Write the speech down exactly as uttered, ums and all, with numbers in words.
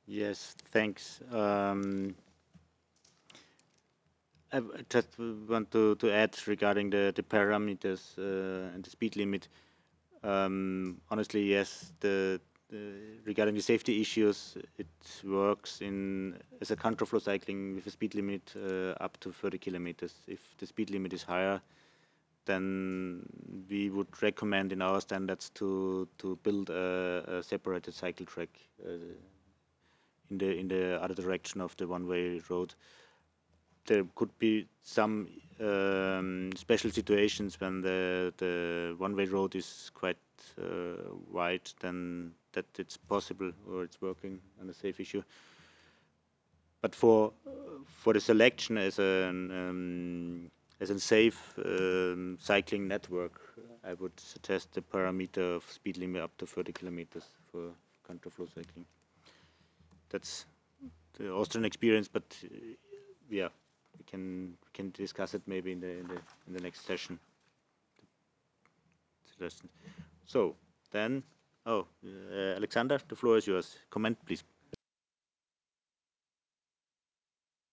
Yes, thanks. Um, I w- just want to, to add regarding the, the parameters uh, and the speed limit. Um, honestly, yes, the, the regarding the safety issues, it works in as a counterflow cycling with a speed limit uh, up to thirty kilometers. If the speed limit is higher, then we would recommend in our standards to to build a, a separated cycle track uh, in the in the other direction of the one-way road. There could be some um, special situations when the the one-way road is quite uh, wide, then that it's possible or it's working on a safe issue. But for for the selection as an um, as a safe um, cycling network, I would suggest the parameter of speed limit up to thirty kilometers for counterflow cycling. That's the Austrian experience, but uh, yeah, we can we can discuss it maybe in the in the in the next session. Suggestion. So then, oh, uh, Alexander, the floor is yours. Comment, please.